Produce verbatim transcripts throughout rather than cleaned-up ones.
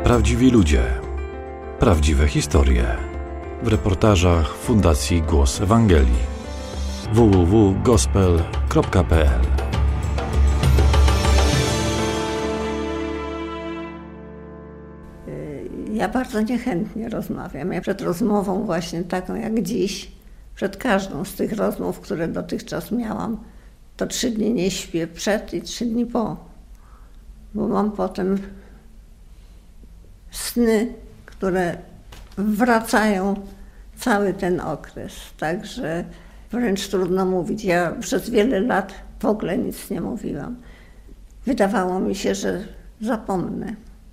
Prawdziwi ludzie, prawdziwe historie. W reportażach Fundacji Głos Ewangelii. w w w kropka gospel kropka p l Ja bardzo niechętnie rozmawiam. Ja przed rozmową właśnie taką jak dziś, przed każdą z tych rozmów, które dotychczas miałam, to trzy dni nie śpię przed i trzy dni po. Bo mam potem sny, które wracają cały ten okres. Także wręcz trudno mówić. Ja przez wiele lat w ogóle nic nie mówiłam. Wydawało mi się, że zapomnę.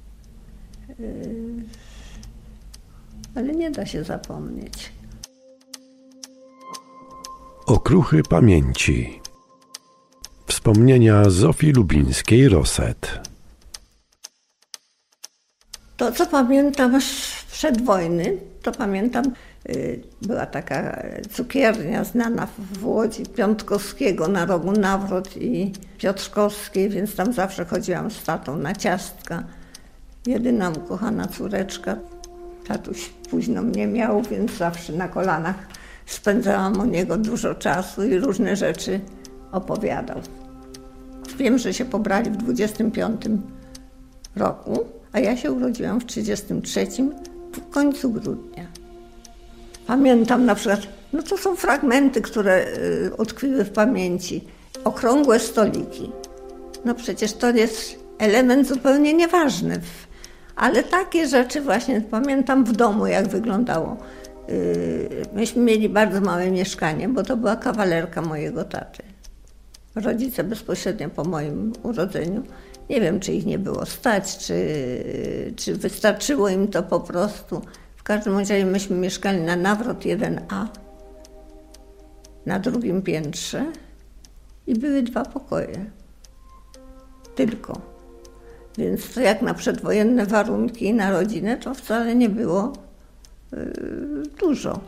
Ale nie da się zapomnieć. Okruchy pamięci. Wspomnienia Zofii Lubińskiej-Roset. To, co pamiętam sprzed wojny, to pamiętam, była taka cukiernia znana w Łodzi, Piątkowskiego, na rogu Nawrot i Piotrkowskiej, więc tam zawsze chodziłam z tatą na ciastka. Jedyna ukochana córeczka. Tatuś późno mnie miał, więc zawsze na kolanach spędzałam u niego dużo czasu i różne rzeczy opowiadał. Wiem, że się pobrali w dwudziestym piątym roku, a ja się urodziłam w trzydziestym trzecim w końcu grudnia. Pamiętam na przykład, no to są fragmenty, które utkwiły w pamięci. Okrągłe stoliki. No przecież to jest element zupełnie nieważny. Ale takie rzeczy właśnie pamiętam w domu, jak wyglądało. Myśmy mieli bardzo małe mieszkanie, bo to była kawalerka mojego taty. Rodzice bezpośrednio po moim urodzeniu. Nie wiem, czy ich nie było stać, czy, czy wystarczyło im to po prostu. W każdym razie myśmy mieszkali na Nawrot jeden A, na drugim piętrze i były dwa pokoje. Tylko. Więc to jak na przedwojenne warunki na rodzinę, to wcale nie było yy, dużo.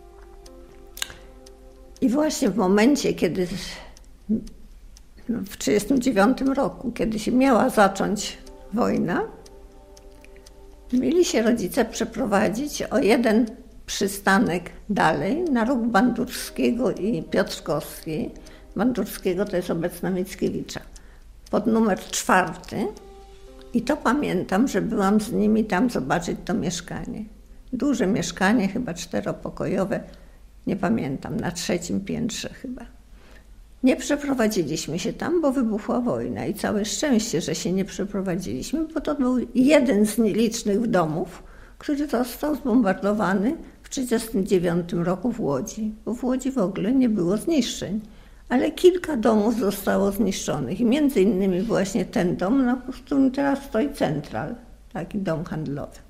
I właśnie w momencie, kiedy no, w trzydziestym dziewiątym roku, kiedy się miała zacząć wojna, mieli się rodzice przeprowadzić o jeden przystanek dalej, na róg Bandurskiego i Piotrkowskiej. Bandurskiego to jest obecna Mickiewicza. Pod numer czwarty. I to pamiętam, że byłam z nimi tam zobaczyć to mieszkanie. Duże mieszkanie, chyba czteropokojowe, nie pamiętam, na trzecim piętrze chyba. Nie przeprowadziliśmy się tam, bo wybuchła wojna i całe szczęście, że się nie przeprowadziliśmy, bo to był jeden z nielicznych domów, który został zbombardowany w trzydziestym dziewiątym roku w Łodzi, bo w Łodzi w ogóle nie było zniszczeń. Ale kilka domów zostało zniszczonych i między innymi właśnie ten dom, na którym teraz stoi Central, taki dom handlowy.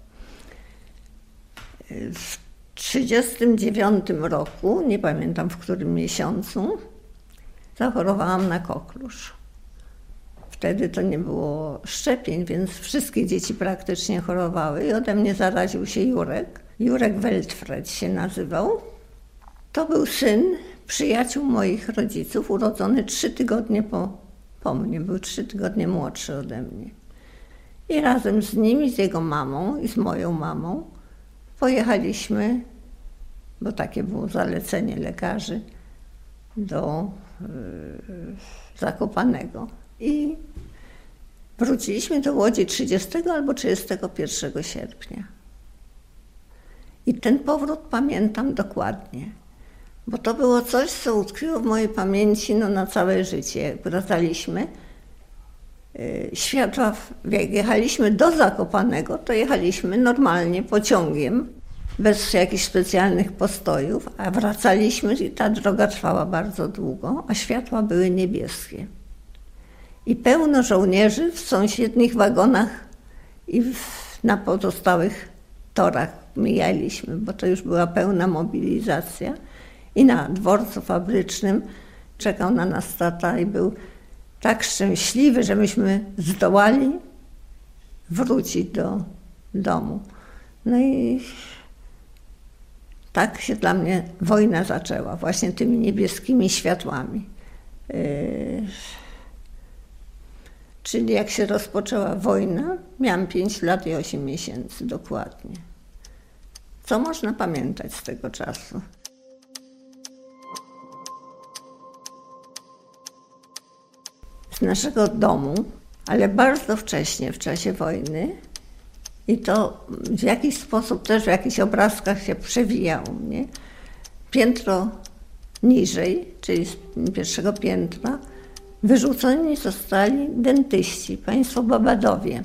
W trzydziestym dziewiątym roku, nie pamiętam w którym miesiącu, zachorowałam na koklusz. Wtedy to nie było szczepień, więc wszystkie dzieci praktycznie chorowały i ode mnie zaraził się Jurek. Jurek Weltfred się nazywał. To był syn przyjaciół moich rodziców, urodzony trzy tygodnie po, po mnie, był trzy tygodnie młodszy ode mnie. I razem z nim, z jego mamą i z moją mamą pojechaliśmy, bo takie było zalecenie lekarzy, do yy, Zakopanego. I wróciliśmy do Łodzi trzydziestego albo trzydziestego pierwszego sierpnia. I ten powrót pamiętam dokładnie. Bo to było coś, co utkwiło w mojej pamięci no, na całe życie. Jak wracaliśmy, yy, światła, jak jechaliśmy do Zakopanego, to jechaliśmy normalnie pociągiem, bez jakichś specjalnych postojów, a wracaliśmy i ta droga trwała bardzo długo, a światła były niebieskie. I pełno żołnierzy w sąsiednich wagonach i w, na pozostałych torach mijaliśmy, bo to już była pełna mobilizacja. I na dworcu fabrycznym czekał na nas tata i był tak szczęśliwy, że myśmy zdołali wrócić do domu. No i tak się dla mnie wojna zaczęła, właśnie tymi niebieskimi światłami. Czyli jak się rozpoczęła wojna, miałam pięć lat i osiem miesięcy dokładnie. Co można pamiętać z tego czasu? Z naszego domu, ale bardzo wcześnie, w czasie wojny, i to w jakiś sposób też w jakichś obrazkach się przewijało mnie, piętro niżej, czyli z pierwszego piętra, wyrzuceni zostali dentyści, państwo Babadowie.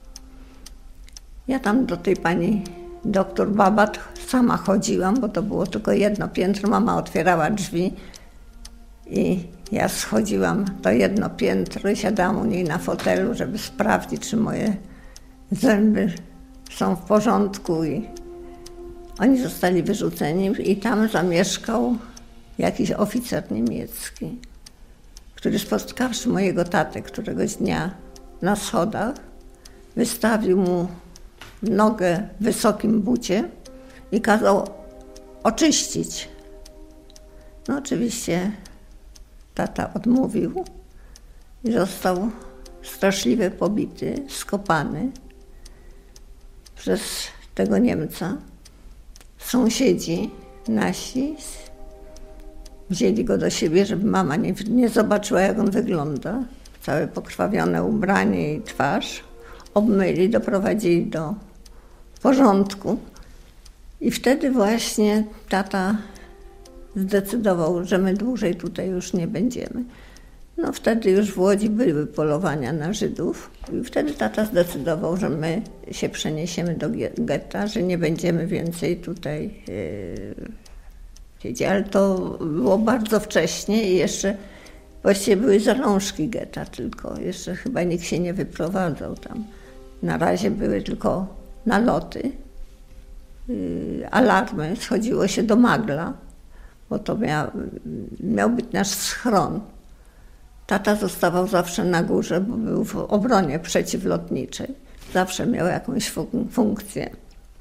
Ja tam do tej pani doktor Babat sama chodziłam, bo to było tylko jedno piętro. Mama otwierała drzwi i ja schodziłam to jedno piętro i siadałam u niej na fotelu, żeby sprawdzić, czy moje zęby są w porządku. I oni zostali wyrzuceni i tam zamieszkał jakiś oficer niemiecki, który spotkawszy mojego tatę któregoś dnia na schodach, wystawił mu nogę w wysokim bucie i kazał oczyścić. No oczywiście tata odmówił i został straszliwie pobity, skopany przez tego Niemca. Sąsiedzi nasi wzięli go do siebie, żeby mama nie, nie zobaczyła, jak on wygląda. Całe pokrwawione ubranie i twarz. Obmyli, doprowadzili do porządku. I wtedy właśnie tata zdecydował, że my dłużej tutaj już nie będziemy. No wtedy już w Łodzi były polowania na Żydów. I wtedy tata zdecydował, że my się przeniesiemy do getta, że nie będziemy więcej tutaj siedzieć. Ale to było bardzo wcześnie i jeszcze właściwie były zalążki getta tylko. Jeszcze chyba nikt się nie wyprowadzał tam. Na razie były tylko naloty, alarmy, schodziło się do Magla, bo to miał, miał być nasz schron. Tata zostawał zawsze na górze, bo był w obronie przeciwlotniczej. Zawsze miał jakąś fun- funkcję.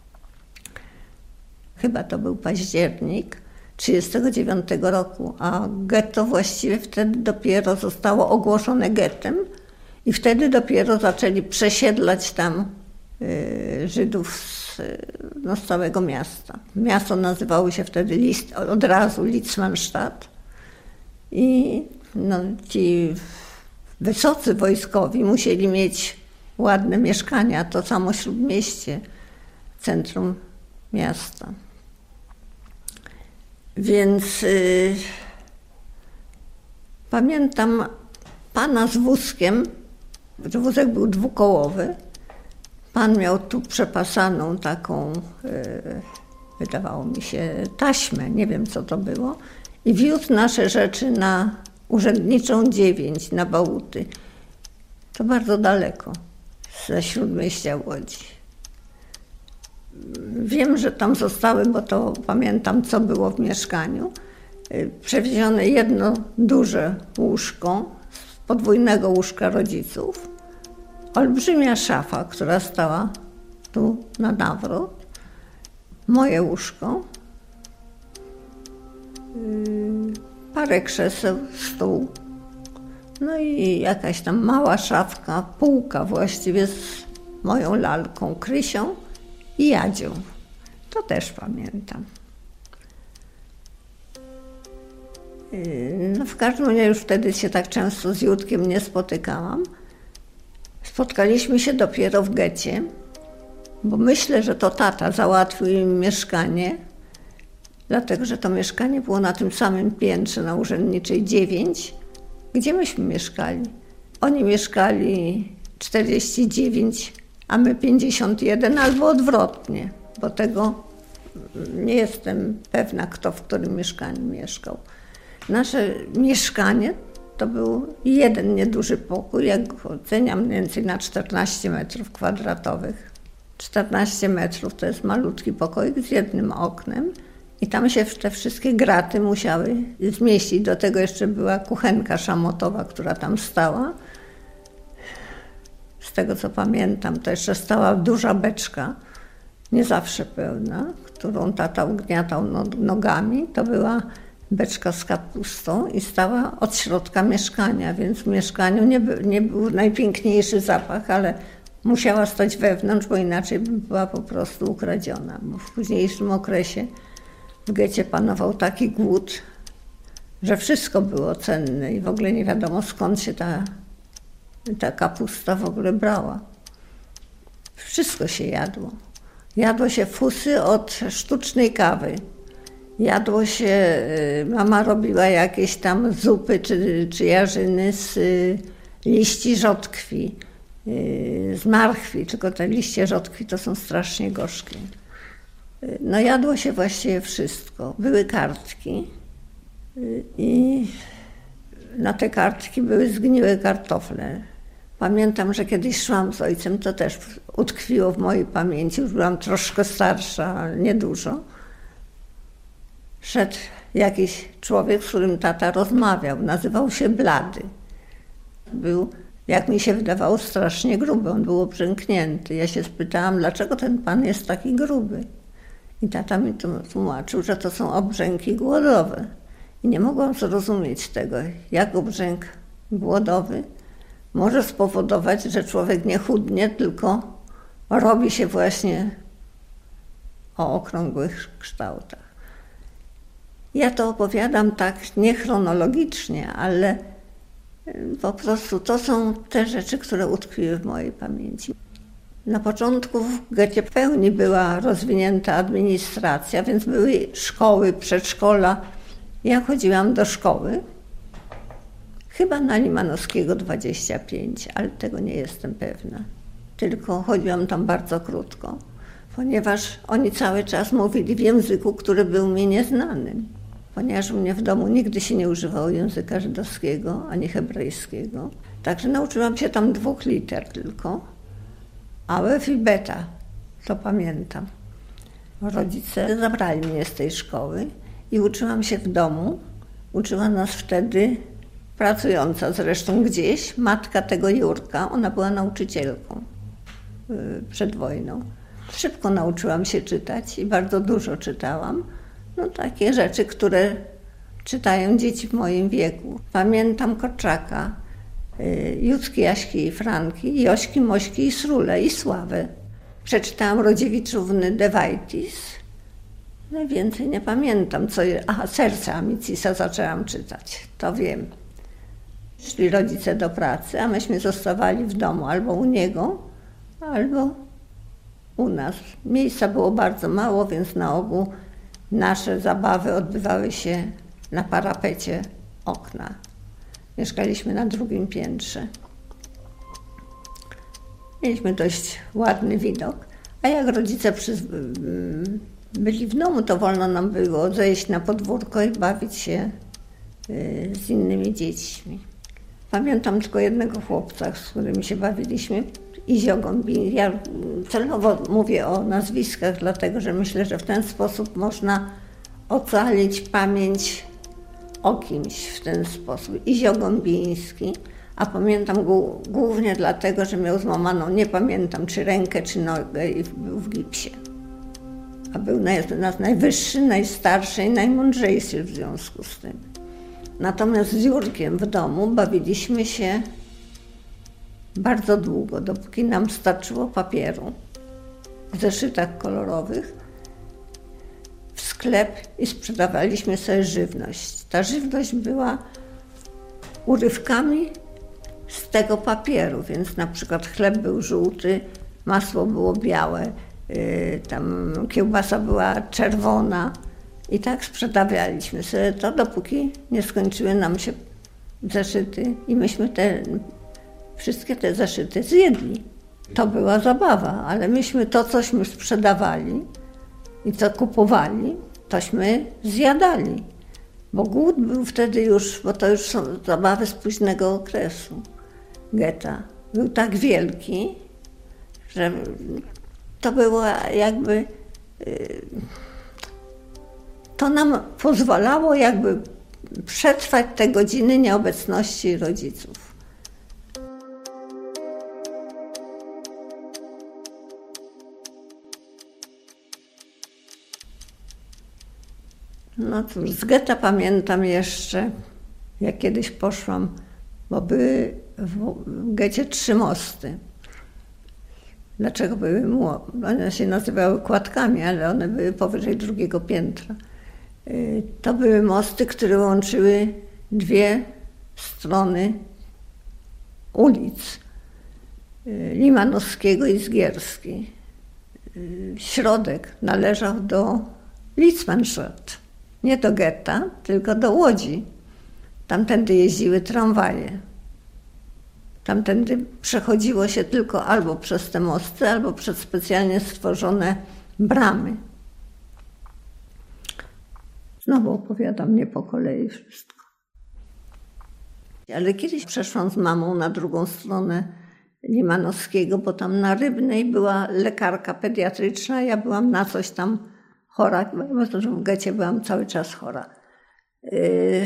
Chyba to był październik trzydziestego dziewiątego roku, a getto właściwie wtedy dopiero zostało ogłoszone gettem i wtedy dopiero zaczęli przesiedlać tam y, Żydów z, no, z całego miasta. Miasto nazywało się wtedy list, od razu Litzmannstadt i no, ci wysocy wojskowi musieli mieć ładne mieszkania, to samo Śródmieście, centrum miasta. Więc y, pamiętam pana z wózkiem, wózek był dwukołowy, pan miał tu przepasaną taką, y, wydawało mi się, taśmę, nie wiem co to było, i wiózł nasze rzeczy na Urzędniczą dziewięć, na Bałuty. To bardzo daleko ze Śródmieścia Łodzi. Wiem, że tam zostały, bo to pamiętam, co było w mieszkaniu. Przewiezione jedno duże łóżko z podwójnego łóżka rodziców, olbrzymia szafa, która stała tu na nawrot, moje łóżko, parę krzeseł, stół, no i jakaś tam mała szafka, półka właściwie z moją lalką Krysią i Jadzią. To też pamiętam. No w każdym razie już wtedy się tak często z Judkiem nie spotykałam. Spotkaliśmy się dopiero w getcie, bo myślę, że to tata załatwił im mieszkanie, dlatego że to mieszkanie było na tym samym piętrze na Urzędniczej dziewięć, gdzie myśmy mieszkali. Oni mieszkali czterdzieści dziewięć, a my pięćdziesiąt jeden, albo odwrotnie, bo tego nie jestem pewna, kto w którym mieszkaniu mieszkał. Nasze mieszkanie to był jeden nieduży pokój, jak go oceniam mniej więcej na czternaście metrów kwadratowych. czternaście metrów to jest malutki pokoik z jednym oknem i tam się te wszystkie graty musiały zmieścić. Do tego jeszcze była kuchenka szamotowa, która tam stała. Z tego co pamiętam, to jeszcze stała duża beczka, nie zawsze pełna, którą tata ugniatał nogami. To była beczka z kapustą i stała od środka mieszkania, więc w mieszkaniu nie, by, nie był najpiękniejszy zapach, ale musiała stać wewnątrz, bo inaczej by była po prostu ukradziona. Bo w późniejszym okresie w getcie panował taki głód, że wszystko było cenne i w ogóle nie wiadomo, skąd się ta, ta kapusta w ogóle brała. Wszystko się jadło. Jadło się fusy od sztucznej kawy. Jadło się, mama robiła jakieś tam zupy czy, czy jarzyny z liści rzodkwi, z marchwi, tylko te liście rzodkwi to są strasznie gorzkie. No jadło się właściwie wszystko. Były kartki i na te kartki były zgniłe kartofle. Pamiętam, że kiedyś szłam z ojcem, to też utkwiło w mojej pamięci, już byłam troszkę starsza, ale niedużo. Szedł jakiś człowiek, z którym tata rozmawiał, nazywał się Blady. Był, jak mi się wydawało, strasznie gruby, on był obrzęknięty. Ja się spytałam, dlaczego ten pan jest taki gruby? I tata mi tłumaczył, że to są obrzęki głodowe. I nie mogłam zrozumieć tego, jak obrzęk głodowy może spowodować, że człowiek nie chudnie, tylko robi się właśnie o okrągłych kształtach. Ja to opowiadam tak niechronologicznie, ale po prostu to są te rzeczy, które utkwiły w mojej pamięci. Na początku w getcie w pełni była rozwinięta administracja, więc były szkoły, przedszkola. Ja chodziłam do szkoły, chyba na Limanowskiego dwadzieścia pięć, ale tego nie jestem pewna. Tylko chodziłam tam bardzo krótko, ponieważ oni cały czas mówili w języku, który był mi nieznanym. Ponieważ u mnie w domu nigdy się nie używało języka żydowskiego ani hebrajskiego. Także nauczyłam się tam dwóch liter tylko. Alef i beta, to pamiętam. Rodzice zabrali mnie z tej szkoły i uczyłam się w domu. Uczyła nas wtedy pracująca zresztą gdzieś, matka tego Jurka, ona była nauczycielką przed wojną. Szybko nauczyłam się czytać i bardzo dużo czytałam. No takie rzeczy, które czytają dzieci w moim wieku. Pamiętam Korczaka, Jucki, Jaśki i Franki, Jośki, Mośki i Srule i Sławę. Przeczytałam Rodziewiczówny Dewajtis. No więcej nie pamiętam, co je... Aha, Serce Amicisa zaczęłam czytać, to wiem. Szli rodzice do pracy, a myśmy zostawali w domu albo u niego, albo u nas. Miejsca było bardzo mało, więc na ogół nasze zabawy odbywały się na parapecie okna. Mieszkaliśmy na drugim piętrze. Mieliśmy dość ładny widok, a jak rodzice przyz... byli w domu, to wolno nam było zejść na podwórko i bawić się z innymi dziećmi. Pamiętam tylko jednego chłopca, z którym się bawiliśmy, Izio Gąbin. Ja celowo mówię o nazwiskach, dlatego że myślę, że w ten sposób można ocalić pamięć o kimś w ten sposób. Izio Gąbiński, a pamiętam go głównie dlatego, że miał złamaną, nie pamiętam czy rękę, czy nogę i był w gipsie. A był nas najwyższy, najstarszy i najmądrzejszy w związku z tym. Natomiast z Jurkiem w domu bawiliśmy się bardzo długo, dopóki nam starczyło papieru w zeszytach kolorowych w sklep i sprzedawaliśmy sobie żywność. Ta żywność była urywkami z tego papieru, więc na przykład chleb był żółty, masło było białe, yy, tam kiełbasa była czerwona i tak sprzedawaliśmy sobie to, dopóki nie skończyły nam się zeszyty i myśmy te wszystkie te zeszyty zjedli. To była zabawa, ale myśmy to, cośmy sprzedawali i co kupowali, tośmy zjadali. Bo głód był wtedy już, bo to już są zabawy z późnego okresu getta. Był tak wielki, że to było jakby... To nam pozwalało jakby przetrwać te godziny nieobecności rodziców. No cóż, z getta pamiętam jeszcze, jak kiedyś poszłam, bo były w getcie trzy mosty. Dlaczego były? One się nazywały kładkami, ale one były powyżej drugiego piętra. To były mosty, które łączyły dwie strony ulic. Limanowskiego i Zgierskiej. Środek należał do Litzmannstadt. Nie do getta, tylko do Łodzi. Tamtędy jeździły tramwaje. Tamtędy przechodziło się tylko albo przez te mosty, albo przez specjalnie stworzone bramy. Znowu opowiadam nie po kolei wszystko. Ale kiedyś przeszłam z mamą na drugą stronę Limanowskiego, bo tam na Rybnej była lekarka pediatryczna, ja byłam na coś tam chora, bo w getcie byłam cały czas chora. Yy...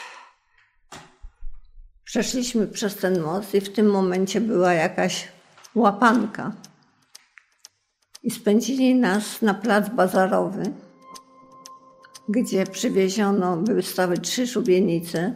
Przeszliśmy przez ten most i w tym momencie była jakaś łapanka. I spędzili nas na plac bazarowy, gdzie przywieziono, były stały trzy szubienice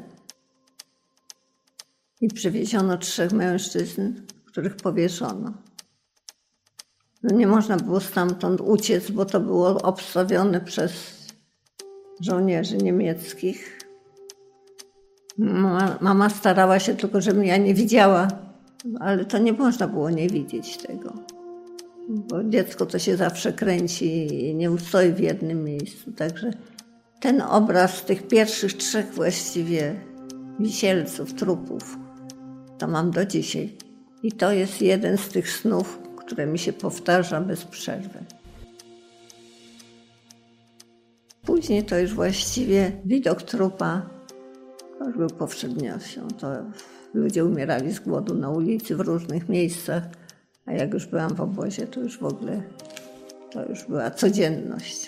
i przywieziono trzech mężczyzn, których powieszono. No nie można było stamtąd uciec, bo to było obstawione przez żołnierzy niemieckich. Mama, mama starała się tylko, żebym ja nie widziała, ale to nie można było nie widzieć tego. Bo dziecko to się zawsze kręci i nie ustoi w jednym miejscu. Także ten obraz tych pierwszych trzech właściwie wisielców, trupów, to mam do dzisiaj. I to jest jeden z tych snów, które mi się powtarza bez przerwy. Później to już właściwie widok trupa to już był powszedniością. To ludzie umierali z głodu na ulicy w różnych miejscach, a jak już byłam w obozie, to już w ogóle to już była codzienność.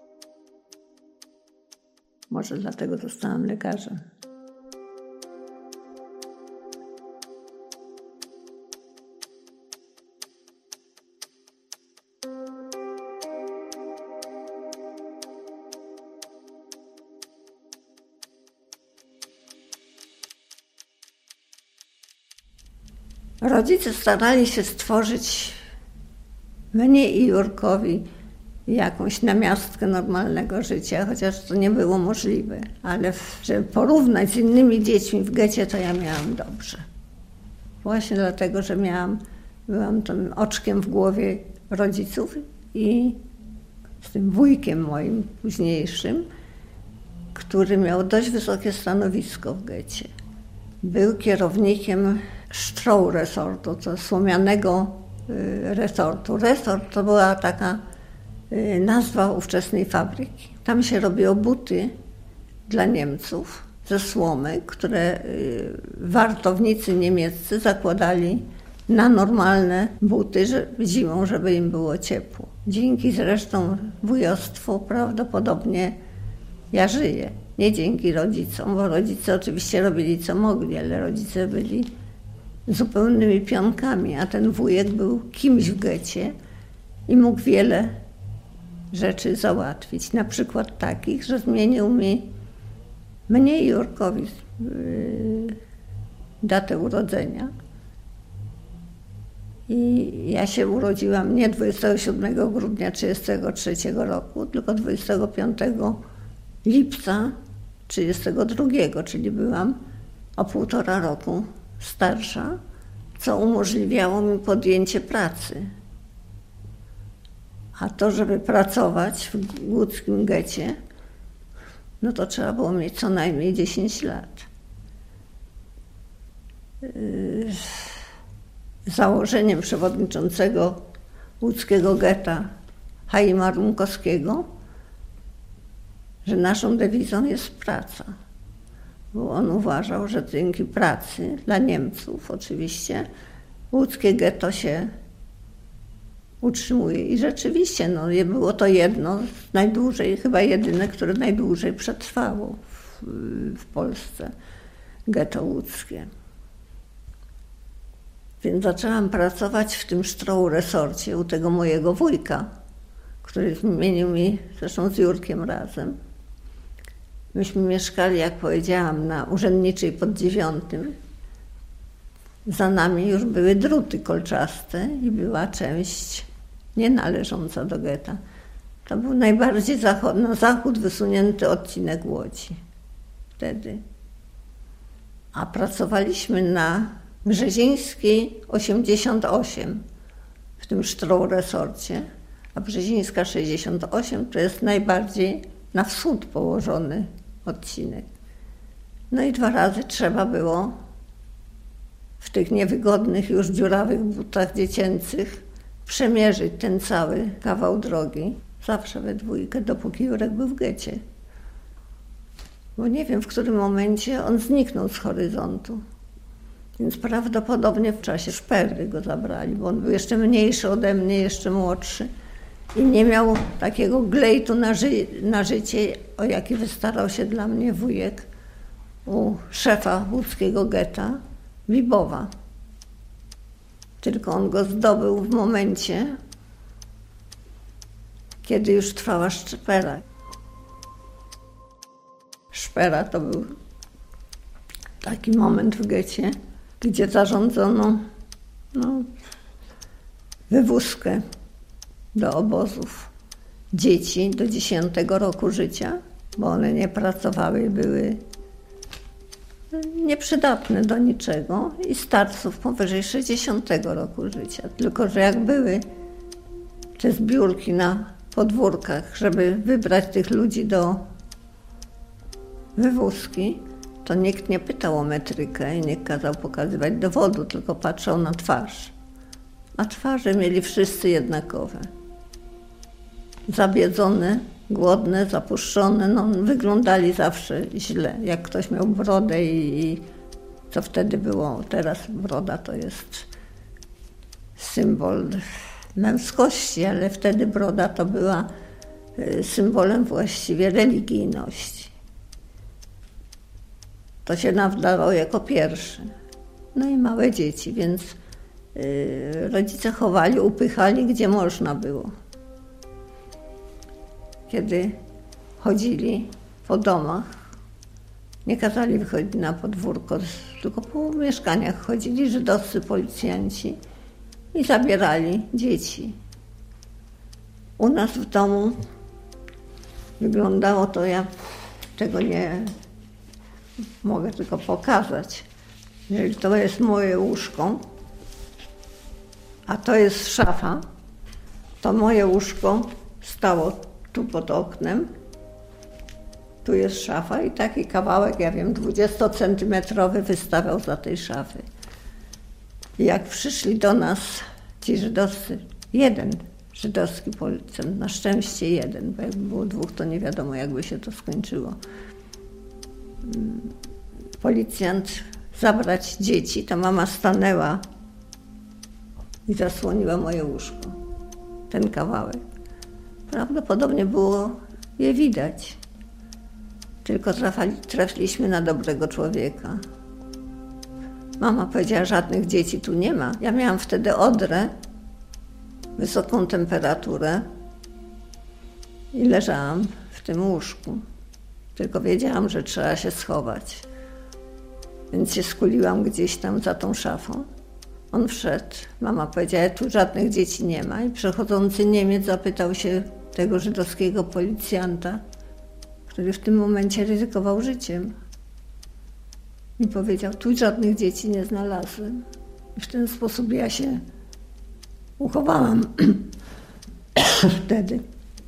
Może dlatego zostałam lekarzem. Rodzice starali się stworzyć mnie i Jurkowi jakąś namiastkę normalnego życia, chociaż to nie było możliwe. Ale żeby porównać z innymi dziećmi w getcie, to ja miałam dobrze. Właśnie dlatego, że miałam, byłam tym oczkiem w głowie rodziców i z tym wujkiem moim późniejszym, który miał dość wysokie stanowisko w getcie. Był kierownikiem Stroh resortu, to słomianego resortu. Resort to była taka nazwa ówczesnej fabryki. Tam się robiło buty dla Niemców ze słomy, które wartownicy niemieccy zakładali na normalne buty że, zimą, żeby im było ciepło. Dzięki zresztą wujostwu prawdopodobnie ja żyję. Nie dzięki rodzicom, bo rodzice oczywiście robili co mogli, ale rodzice byli zupełnymi pionkami, a ten wujek był kimś w getcie i mógł wiele rzeczy załatwić. Na przykład takich, że zmienił mi, mnie i Jurkowi yy, datę urodzenia. I ja się urodziłam nie dwudziestego siódmego grudnia trzydziestego trzeciego roku, tylko dwudziestego piątego lipca trzydziestego drugiego, czyli byłam o półtora roku starsza, co umożliwiało mi podjęcie pracy. A to, żeby pracować w łódzkim getcie, no to trzeba było mieć co najmniej dziesięć lat. Założeniem przewodniczącego łódzkiego getta Chaima Rumkowskiego, że naszą dewizą jest praca. Bo on uważał, że dzięki pracy dla Niemców oczywiście łódzkie getto się utrzymuje. I rzeczywiście no, było to jedno z najdłużej, chyba jedyne, które najdłużej przetrwało w, w Polsce, getto łódzkie. Więc zaczęłam pracować w tym Stroh resorcie u tego mojego wujka, który zmienił mi, zresztą z Jurkiem razem, Myśmy mieszkali, jak powiedziałam, na Urzędniczej pod dziewiątym. Za nami już były druty kolczaste i była część nie należąca do getta. To był najbardziej zachod, na zachód wysunięty odcinek Łodzi wtedy. A pracowaliśmy na Brzezińskiej osiemdziesiąt osiem, w tym Sztroł resorcie, a Brzezińska sześćdziesiąt osiem to jest najbardziej na wschód położony odcinek. No i dwa razy trzeba było w tych niewygodnych, już dziurawych butach dziecięcych przemierzyć ten cały kawał drogi. Zawsze we dwójkę, dopóki Jurek był w getcie. Bo nie wiem, w którym momencie on zniknął z horyzontu. Więc prawdopodobnie w czasie szperry go zabrali, bo on był jeszcze mniejszy ode mnie, jeszcze młodszy i nie miał takiego glejtu na, ży na życie, o jaki wystarał się dla mnie wujek u szefa łódzkiego getta, Wibowa. Tylko on go zdobył w momencie, kiedy już trwała szpera. Szpera to był taki moment w getcie, gdzie zarządzono no, wywózkę do obozów dzieci do dziesiątego roku życia, bo one nie pracowały, były nieprzydatne do niczego, i starców powyżej sześćdziesiątego roku życia. Tylko że jak były te zbiórki na podwórkach, żeby wybrać tych ludzi do wywózki, to nikt nie pytał o metrykę i nie kazał pokazywać dowodu, tylko patrzał na twarz. A twarze mieli wszyscy jednakowe. Zabiedzone, głodne, zapuszczone, no wyglądali zawsze źle. Jak ktoś miał brodę i, i co wtedy było, teraz broda to jest symbol męskości, ale wtedy broda to była symbolem właściwie religijności. To się nam wdawało jako pierwszy. No i małe dzieci, więc yy, rodzice chowali, upychali, gdzie można było. Kiedy chodzili po domach, nie kazali wychodzić na podwórko, tylko po mieszkaniach chodzili żydowscy policjanci i zabierali dzieci. U nas w domu wyglądało to, ja tego nie mogę tylko pokazać. Jeżeli to jest moje łóżko, a to jest szafa, to moje łóżko stało tu pod oknem, tu jest szafa i taki kawałek, ja wiem, dwudziestocentymetrowy wystawał za tej szafy. I jak przyszli do nas ci żydowscy, jeden żydowski policjant, na szczęście jeden, bo jakby było dwóch, to nie wiadomo, jakby się to skończyło. Policjant zabrać dzieci, ta mama stanęła i zasłoniła moje łóżko, ten kawałek. Prawdopodobnie było je widać, tylko trafali, trafiliśmy na dobrego człowieka. Mama powiedziała, żadnych dzieci tu nie ma. Ja miałam wtedy odrę, wysoką temperaturę i leżałam w tym łóżku. Tylko wiedziałam, że trzeba się schować. Więc się skuliłam gdzieś tam za tą szafą. On wszedł. Mama powiedziała, tu żadnych dzieci nie ma. I przechodzący Niemiec zapytał się tego żydowskiego policjanta, który w tym momencie ryzykował życiem. I powiedział, tu żadnych dzieci nie znalazłem. I w ten sposób ja się uchowałam wtedy.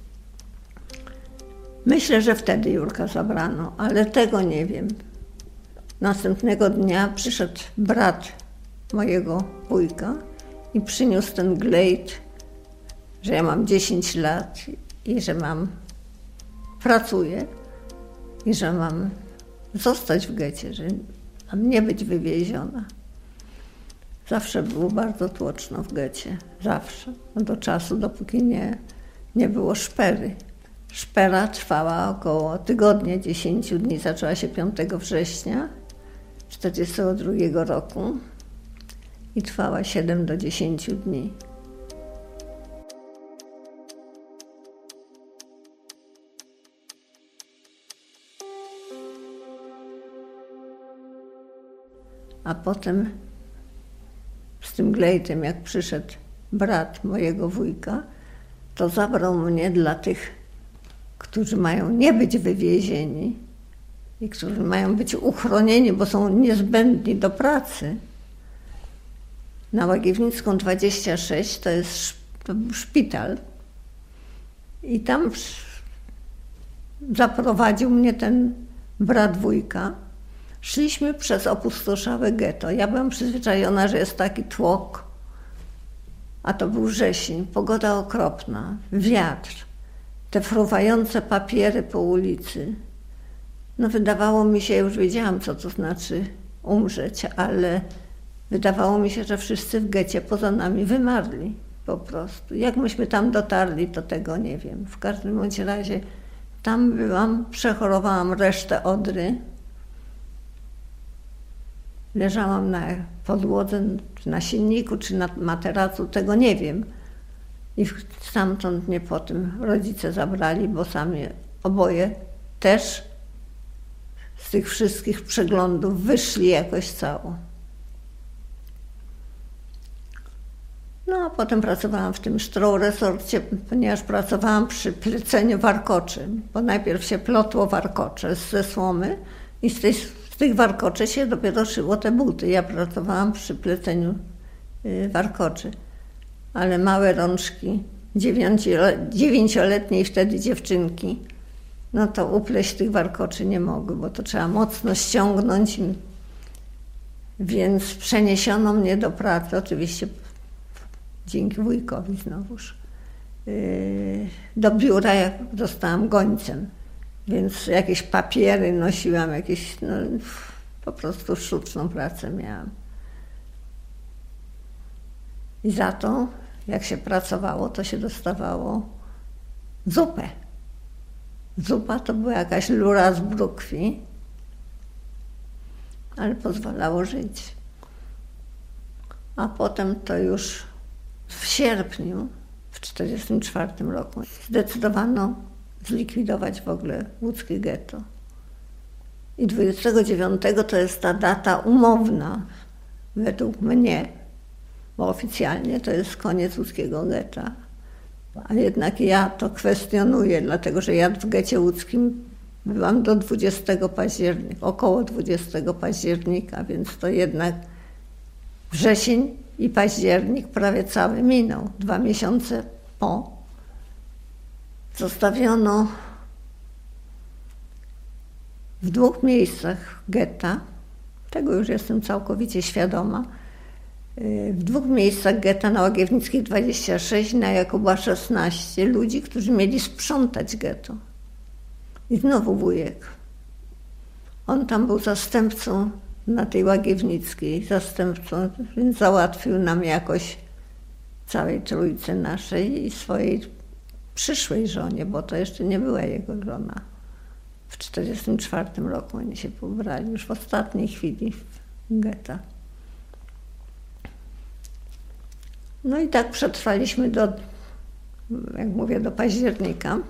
Myślę, że wtedy Jurka zabrano, ale tego nie wiem. Następnego dnia przyszedł brat mojego wujka i przyniósł ten glejt, że ja mam dziesięć lat i że mam, pracuję i że mam zostać w getcie, że mam nie być wywieziona. Zawsze było bardzo tłoczno w getcie, zawsze, do czasu, dopóki nie, nie było szpery. Szpera trwała około tygodnia, dziesięciu dni, zaczęła się piątego września tysiąc dziewięćset czterdziestego drugiego roku i trwała siedem do dziesięciu dni. A potem z tym glejtem, jak przyszedł brat mojego wujka, to zabrał mnie dla tych, którzy mają nie być wywiezieni i którzy mają być uchronieni, bo są niezbędni do pracy. Na Łagiewnicką dwadzieścia sześć to jest to był szpital i tam zaprowadził mnie ten brat wujka. Szliśmy przez opustoszałe getto. Ja byłam przyzwyczajona, że jest taki tłok, a to był wrzesień, pogoda okropna, wiatr, te fruwające papiery po ulicy. No wydawało mi się, już wiedziałam, co to znaczy umrzeć, ale wydawało mi się, że wszyscy w getcie poza nami wymarli po prostu. Jak myśmy tam dotarli, to tego nie wiem. W każdym bądź razie tam byłam, przechorowałam resztę Odry. Leżałam na podłodze, czy na silniku, czy na materacu, tego nie wiem. I stamtąd mnie potem rodzice zabrali, bo sami oboje też z tych wszystkich przeglądów wyszli jakoś cało. No a potem pracowałam w tym Stroh-Resorcie, ponieważ pracowałam przy pleceniu warkoczy, bo najpierw się plotło warkocze ze słomy i z, tej, z tych warkoczy się dopiero szyło te buty. Ja pracowałam przy pleceniu y, warkoczy, ale małe rączki dziewięcioletniej wtedy dziewczynki, no to upleść tych warkoczy nie mogły, bo to trzeba mocno ściągnąć, więc przeniesiono mnie do pracy, oczywiście dzięki wujkowi znowuż, do biura, jak zostałam gońcem, więc jakieś papiery nosiłam, jakieś, no, po prostu sztuczną pracę miałam. I za to, jak się pracowało, to się dostawało zupę. Zupa to była jakaś lura z brukwi, ale pozwalało żyć. A potem to już w sierpniu, w czterdziestym czwartym roku, zdecydowano zlikwidować w ogóle łódzkie getto. I dwudziestego dziewiątego to jest ta data umowna, według mnie, bo oficjalnie to jest koniec łódzkiego getta. A jednak ja to kwestionuję, dlatego że ja w getcie łódzkim byłam do dwudziestego października, około dwudziestego października, więc to jednak wrzesień i październik prawie cały minął. Dwa miesiące po zostawiono w dwóch miejscach getta, tego już jestem całkowicie świadoma, w dwóch miejscach getta, na Łagiewnickiej dwadzieścia sześć, na Jakuba szesnaście, ludzi, którzy mieli sprzątać getto. I znowu wujek. On tam był zastępcą na tej Łagiewnickiej, zastępcą, więc załatwił nam jakoś całej trójce naszej i swojej przyszłej żonie, bo to jeszcze nie była jego żona. W czterdziestym czwartym roku oni się pobrali, już w ostatniej chwili getta. No i tak przetrwaliśmy do, jak mówię, do października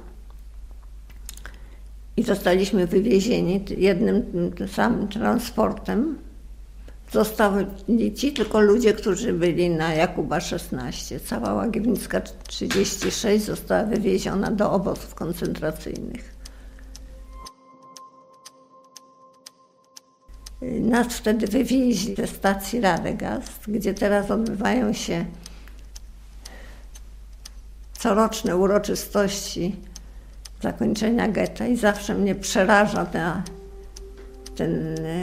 i zostaliśmy wywiezieni jednym tym samym transportem. Zostali ci tylko ludzie, którzy byli na Jakuba szesnaście. Cała Łagiewnicka trzydzieści sześć została wywieziona do obozów koncentracyjnych. Nas wtedy wywieźli ze stacji Radegast, gdzie teraz odbywają się coroczne uroczystości zakończenia getta i zawsze mnie przeraża ta, ten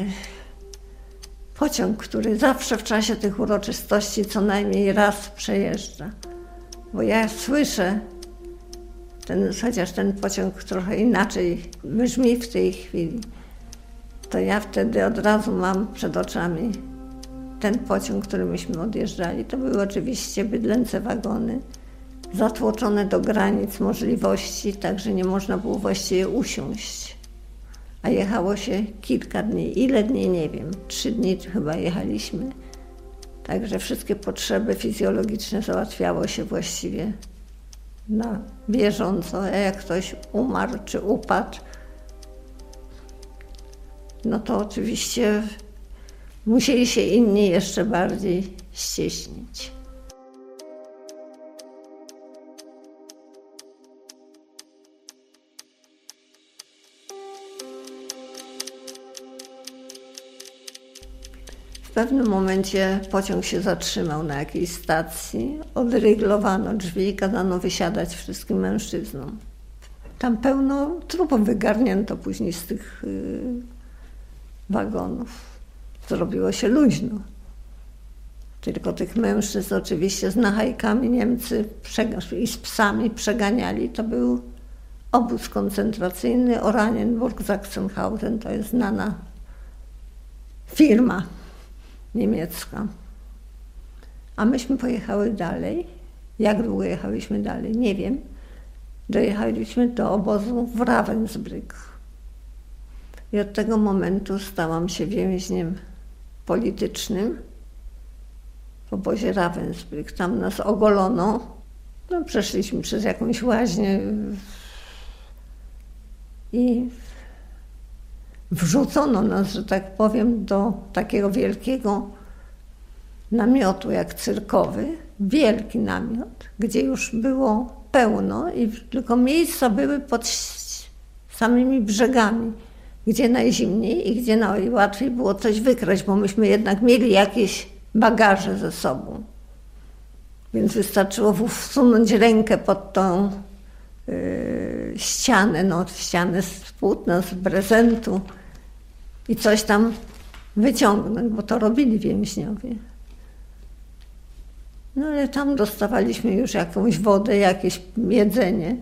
pociąg, który zawsze w czasie tych uroczystości co najmniej raz przejeżdża. Bo ja słyszę, ten, chociaż ten pociąg trochę inaczej brzmi w tej chwili, to ja wtedy od razu mam przed oczami ten pociąg, który myśmy odjeżdżali. To były oczywiście bydlęce wagony, zatłoczone do granic możliwości, tak że nie można było właściwie usiąść. A jechało się kilka dni. Ile dni, nie wiem. Trzy dni chyba jechaliśmy. Także wszystkie potrzeby fizjologiczne załatwiało się właściwie na bieżąco. A jak ktoś umarł czy upadł, no to oczywiście musieli się inni jeszcze bardziej ścieśnić. W pewnym momencie pociąg się zatrzymał na jakiejś stacji, odryglowano drzwi i kazano wysiadać wszystkim mężczyznom. Tam pełno trupów wygarnięto później z tych yy, wagonów. Zrobiło się luźno. Tylko tych mężczyzn oczywiście z nachajkami Niemcy i z psami przeganiali. To był obóz koncentracyjny Oranienburg-Sachsenhausen. To jest znana firma niemiecka. A myśmy pojechały dalej. Jak długo jechałyśmy dalej? Nie wiem. Dojechaliśmy do obozu w Ravensbrück. I od tego momentu stałam się więźniem politycznym w obozie Ravensbrück. Tam nas ogolono. No, przeszliśmy przez jakąś łaźnię i wrzucono nas, że tak powiem, do takiego wielkiego namiotu jak cyrkowy. Wielki namiot, gdzie już było pełno i tylko miejsca były pod samymi brzegami, gdzie najzimniej i gdzie najłatwiej było coś wykraść, bo myśmy jednak mieli jakieś bagaże ze sobą. Więc wystarczyło wsunąć rękę pod tą yy, ścianę, no ścianę z płótna, z prezentu i coś tam wyciągnąć, bo to robili więźniowie. No ale tam dostawaliśmy już jakąś wodę, jakieś jedzenie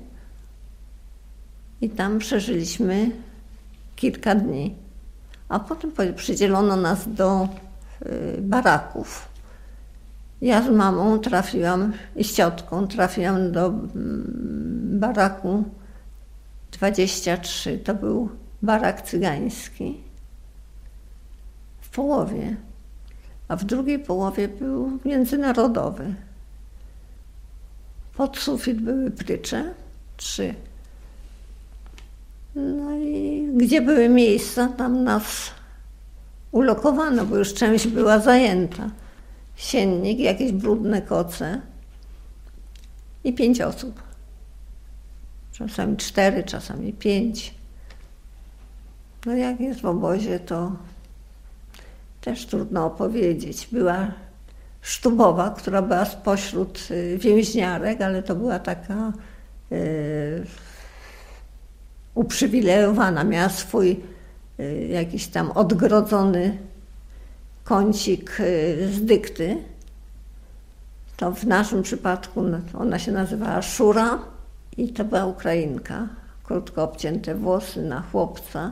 i tam przeżyliśmy kilka dni. A potem przydzielono nas do y, baraków. Ja z mamą trafiłam i z ciotką trafiłam do mm, baraku dwadzieścia trzy. To był barak cygański w połowie. A w drugiej połowie był międzynarodowy. Pod sufit były prycze, trzy. No i gdzie były miejsca, tam nas ulokowano, bo już część była zajęta. Siennik, jakieś brudne koce i pięć osób. Czasami cztery, czasami pięć. No jak jest w obozie, to też trudno opowiedzieć. Była Sztubowa, która była spośród więźniarek, ale to była taka y, uprzywilejowana. Miała swój y, jakiś tam odgrodzony kącik y, z dykty. To w naszym przypadku ona się nazywała Szura i to była Ukrainka. Krótko obcięte włosy na chłopca.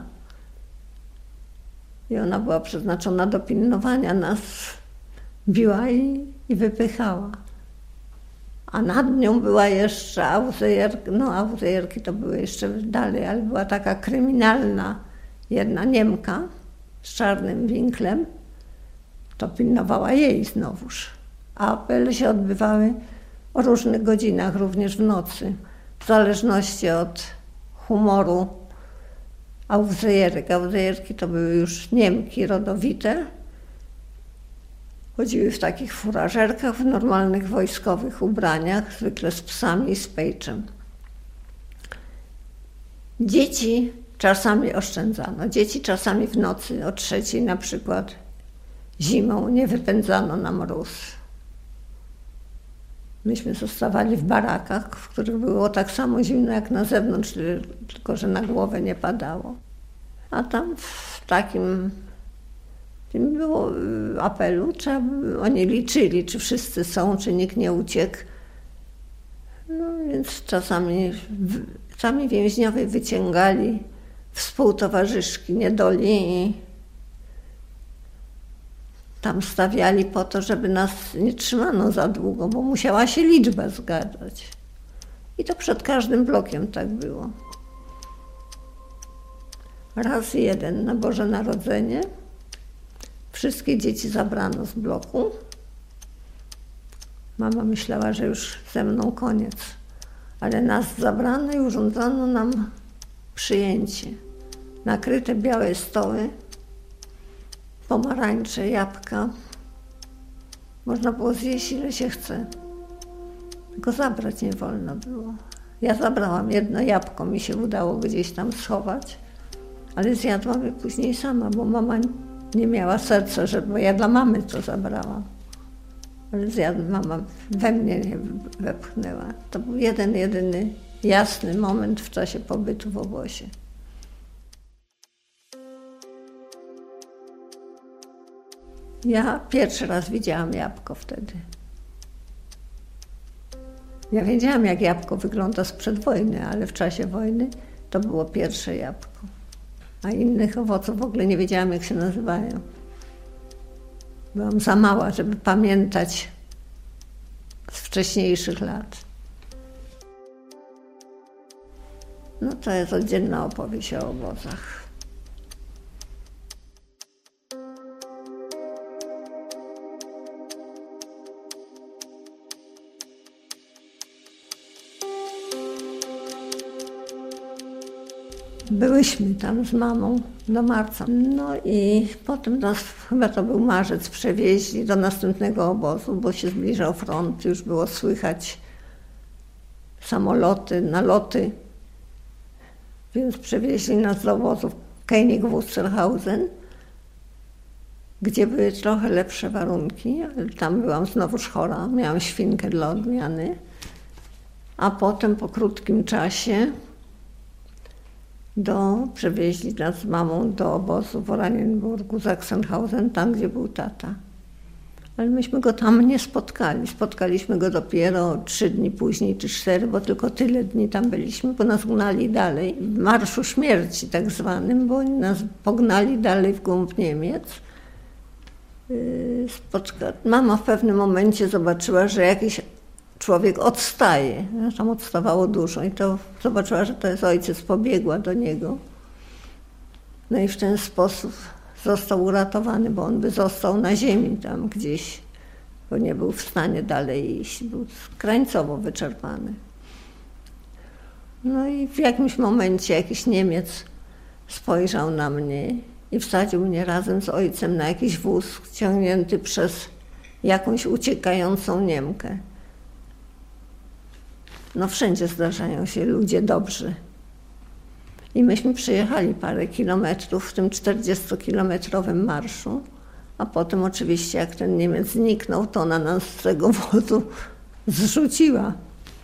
I ona była przeznaczona do pilnowania nas, biła i, i wypychała. A nad nią była jeszcze auzejerka, no auzejerki to były jeszcze dalej, ale była taka kryminalna jedna Niemka z czarnym winklem, to pilnowała jej znowuż. A apele się odbywały o różnych godzinach, również w nocy, w zależności od humoru auzejerek. Auzejerki to były już Niemki rodowite. Chodziły w takich furażerkach, w normalnych wojskowych ubraniach, zwykle z psami i z pejczem. Dzieci czasami oszczędzano. Dzieci czasami w nocy o trzeciej na przykład zimą nie wypędzano na mróz. Myśmy zostawali w barakach, w których było tak samo zimno jak na zewnątrz, tylko że na głowę nie padało. A tam w takim tym było apelu, trzeba, oni liczyli, czy wszyscy są, czy nikt nie uciekł. No więc czasami sami więźniowie wyciągali współtowarzyszki niedoli i tam stawiali po to, żeby nas nie trzymano za długo, bo musiała się liczba zgadzać. I to przed każdym blokiem tak było. Raz jeden na Boże Narodzenie wszystkie dzieci zabrano z bloku. Mama myślała, że już ze mną koniec, ale nas zabrano i urządzono nam przyjęcie. Nakryte białe stoły, pomarańcze, jabłka. Można było zjeść ile się chce. Tylko zabrać nie wolno było. Ja zabrałam jedno jabłko, mi się udało gdzieś tam schować, ale zjadłam je później sama, bo mama nie miała serca, żeby ja dla mamy to zabrałam. Ale zjadł, mama we mnie nie wepchnęła. To był jeden, jedyny jasny moment w czasie pobytu w obozie. Ja pierwszy raz widziałam jabłko wtedy. Ja wiedziałam, jak jabłko wygląda sprzed wojny, ale w czasie wojny to było pierwsze jabłko. A innych owoców w ogóle nie wiedziałam, jak się nazywają. Byłam za mała, żeby pamiętać z wcześniejszych lat. No to jest oddzielna opowieść o obozach. Byłyśmy tam z mamą do marca. No i potem nas, chyba to był marzec, przewieźli do następnego obozu, bo się zbliżał front, już było słychać samoloty, naloty. Więc przewieźli nas do obozu König-Wusterhausen, gdzie były trochę lepsze warunki, ale tam byłam znowuż chora, miałam świnkę dla odmiany. A potem po krótkim czasie Do, przewieźli nas z mamą do obozu w Oranienburgu, Sachsenhausen, tam gdzie był tata. Ale myśmy go tam nie spotkali. Spotkaliśmy go dopiero trzy dni później, czy cztery, bo tylko tyle dni tam byliśmy, bo nas gnali dalej. W Marszu Śmierci tak zwanym, bo oni nas pognali dalej w głąb Niemiec. Spotka... Mama w pewnym momencie zobaczyła, że jakiś człowiek odstaje. Tam odstawało dużo i to zobaczyła, że to jest ojciec, pobiegła do niego. No i w ten sposób został uratowany, bo on by został na ziemi tam gdzieś, bo nie był w stanie dalej iść, był krańcowo wyczerpany. No i w jakimś momencie jakiś Niemiec spojrzał na mnie i wsadził mnie razem z ojcem na jakiś wóz ciągnięty przez jakąś uciekającą Niemkę. No wszędzie zdarzają się ludzie dobrzy. I myśmy przejechali parę kilometrów w tym czterdziestokilometrowym marszu, a potem oczywiście jak ten Niemiec zniknął, to ona nas z tego wozu zrzuciła.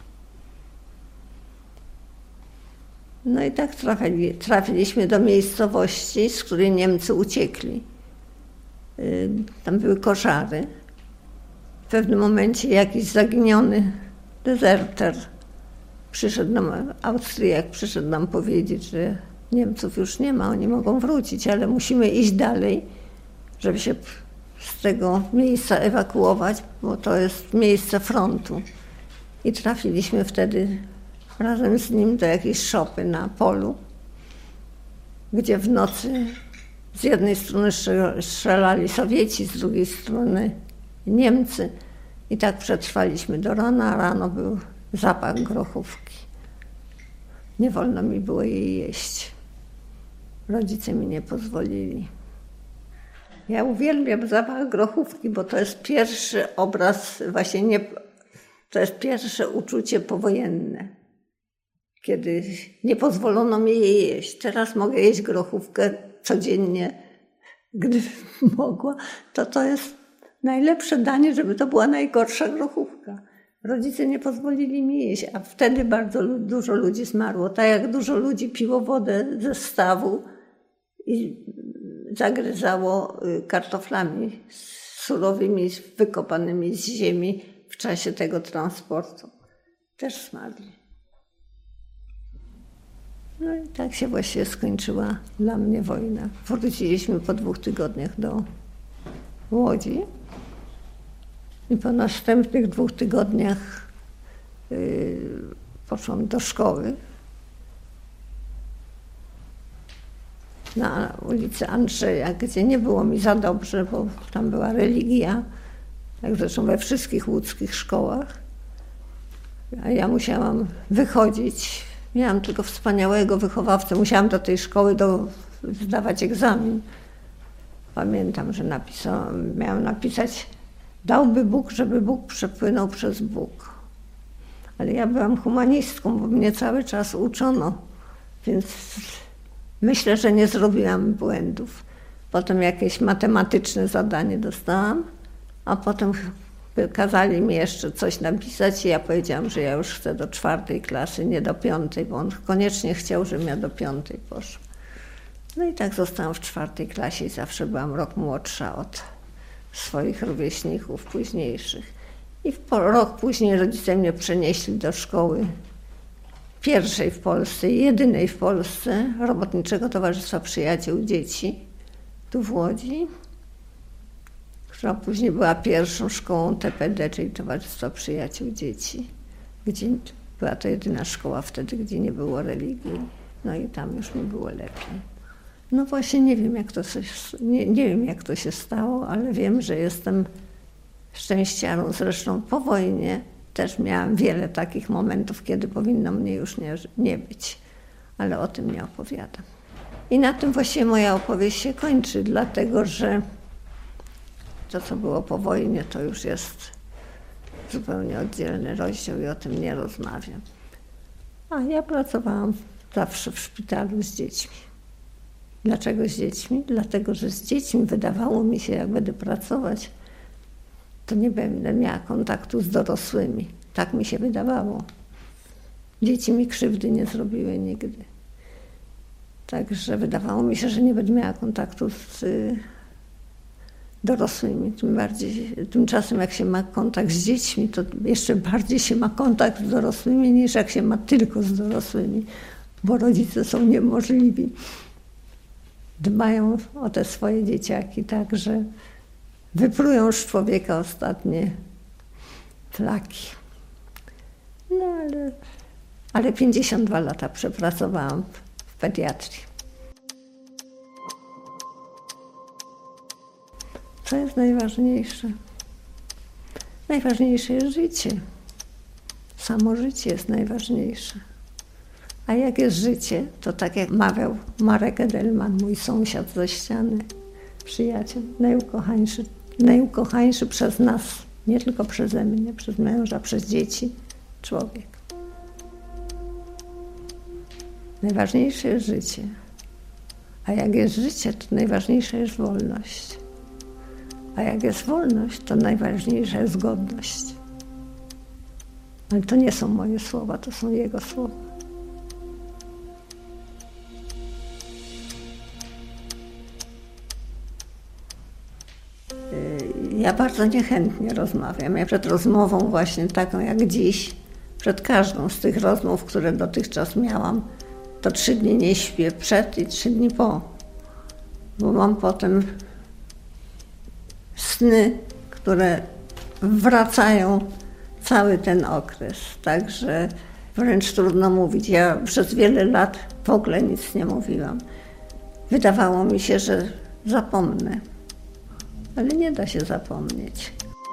No i tak trafili, trafiliśmy do miejscowości, z której Niemcy uciekli. Tam były koszary. W pewnym momencie jakiś zaginiony dezerter przyszedł nam, Austriak przyszedł nam powiedzieć, że Niemców już nie ma, oni mogą wrócić, ale musimy iść dalej, żeby się z tego miejsca ewakuować, bo to jest miejsce frontu. I trafiliśmy wtedy razem z nim do jakiejś szopy na polu, gdzie w nocy z jednej strony strzelali Sowieci, z drugiej strony Niemcy. I tak przetrwaliśmy do rana, a rano był zapach grochówki. Nie wolno mi było jej jeść. Rodzice mi nie pozwolili. Ja uwielbiam zapach grochówki, bo to jest pierwszy obraz, właśnie nie, to jest pierwsze uczucie powojenne, kiedy nie pozwolono mi jej jeść. Teraz mogę jeść grochówkę codziennie, gdybym mogła, to to jest najlepsze danie, żeby to była najgorsza grochówka. Rodzice nie pozwolili mi jeść, a wtedy bardzo dużo ludzi zmarło. Tak jak dużo ludzi piło wodę ze stawu i zagryzało kartoflami surowymi, wykopanymi z ziemi w czasie tego transportu. Też zmarli. No i tak się właściwie skończyła dla mnie wojna. Wróciliśmy po dwóch tygodniach do Łodzi. I po następnych dwóch tygodniach yy, poszłam do szkoły na ulicy Andrzeja, gdzie nie było mi za dobrze, bo tam była religia, jak zresztą we wszystkich łódzkich szkołach. A ja musiałam wychodzić. Miałam tylko wspaniałego wychowawcę. Musiałam do tej szkoły do, zdawać egzamin. Pamiętam, że napisałam, miałam napisać: dałby Bóg, żeby Bóg przepłynął przez Bóg. Ale ja byłam humanistką, bo mnie cały czas uczono, więc myślę, że nie zrobiłam błędów. Potem jakieś matematyczne zadanie dostałam, a potem kazali mi jeszcze coś napisać i ja powiedziałam, że ja już chcę do czwartej klasy, nie do piątej, bo on koniecznie chciał, żebym ja do piątej poszła. No i tak zostałam w czwartej klasie i zawsze byłam rok młodsza od swoich rówieśników późniejszych. I w rok później rodzice mnie przenieśli do szkoły pierwszej w Polsce, jedynej w Polsce, Robotniczego Towarzystwa Przyjaciół Dzieci, tu w Łodzi, która później była pierwszą szkołą T P D, czyli Towarzystwa Przyjaciół Dzieci, gdzie była to jedyna szkoła wtedy, gdzie nie było religii. No i tam już mi było lepiej. No właśnie nie wiem, jak to się, nie, nie wiem, jak to się stało, ale wiem, że jestem szczęściarą. Zresztą po wojnie też miałam wiele takich momentów, kiedy powinno mnie już nie, nie być, ale o tym nie opowiadam. I na tym właściwie moja opowieść się kończy, dlatego że to, co było po wojnie, to już jest zupełnie oddzielny rozdział i o tym nie rozmawiam. A ja pracowałam zawsze w szpitalu z dziećmi. Dlaczego z dziećmi? Dlatego, że z dziećmi wydawało mi się, jak będę pracować, to nie będę miała kontaktu z dorosłymi. Tak mi się wydawało. Dzieci mi krzywdy nie zrobiły nigdy. Także wydawało mi się, że nie będę miała kontaktu z dorosłymi. Tym bardziej, tymczasem jak się ma kontakt z dziećmi, to jeszcze bardziej się ma kontakt z dorosłymi, niż jak się ma tylko z dorosłymi, bo rodzice są niemożliwi. Dbają o te swoje dzieciaki tak, że wyprują z człowieka ostatnie flaki. No ale, ale pięćdziesiąt dwa lata przepracowałam w pediatrii. Co jest najważniejsze? Najważniejsze jest życie. Samo życie jest najważniejsze. A jak jest życie, to tak jak mawiał Marek Edelman, mój sąsiad ze ściany, przyjaciel, najukochańszy, najukochańszy przez nas, nie tylko przeze mnie, przez męża, przez dzieci, człowiek. Najważniejsze jest życie. A jak jest życie, to najważniejsza jest wolność. A jak jest wolność, to najważniejsza jest godność. Ale to nie są moje słowa, to są jego słowa. Ja bardzo niechętnie rozmawiam. Ja przed rozmową właśnie taką jak dziś, przed każdą z tych rozmów, które dotychczas miałam, to trzy dni nie śpię przed i trzy dni po. Bo mam potem sny, które wracają cały ten okres. Także wręcz trudno mówić. Ja przez wiele lat w ogóle nic nie mówiłam. Wydawało mi się, że zapomnę. Ale nie da się zapomnieć.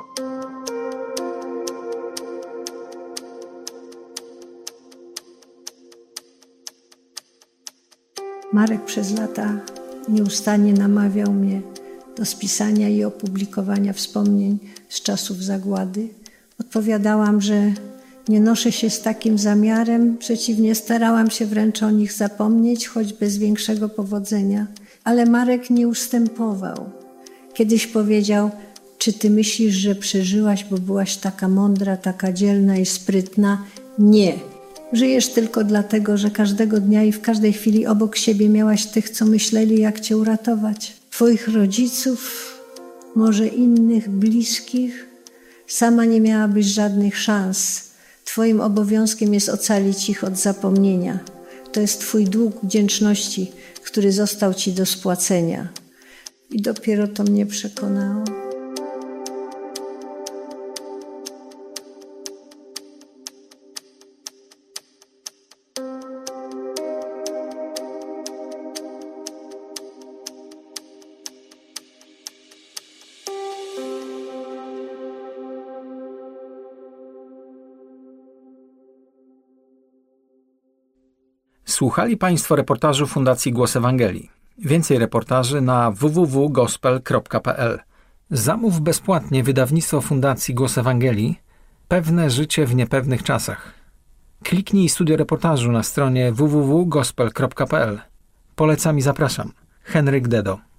Marek przez lata nieustannie namawiał mnie do spisania i opublikowania wspomnień z czasów zagłady. Odpowiadałam, że nie noszę się z takim zamiarem, przeciwnie, starałam się wręcz o nich zapomnieć, choć bez większego powodzenia. Ale Marek nie ustępował. Kiedyś powiedział: czy ty myślisz, że przeżyłaś, bo byłaś taka mądra, taka dzielna i sprytna? Nie. Żyjesz tylko dlatego, że każdego dnia i w każdej chwili obok siebie miałaś tych, co myśleli, jak cię uratować. Twoich rodziców, może innych, bliskich. Sama nie miałabyś żadnych szans. Twoim obowiązkiem jest ocalić ich od zapomnienia. To jest twój dług wdzięczności, który został ci do spłacenia. I dopiero to mnie przekonało. Słuchali Państwo reportażu Fundacji Głos Ewangelii. Więcej reportaży na w w w kropka gospel kropka p l. Zamów bezpłatnie wydawnictwo Fundacji Głos Ewangelii Pewne życie w niepewnych czasach. Kliknij studio reportażu na stronie w w w kropka gospel kropka p l. Polecam i zapraszam. Henryk Dedo.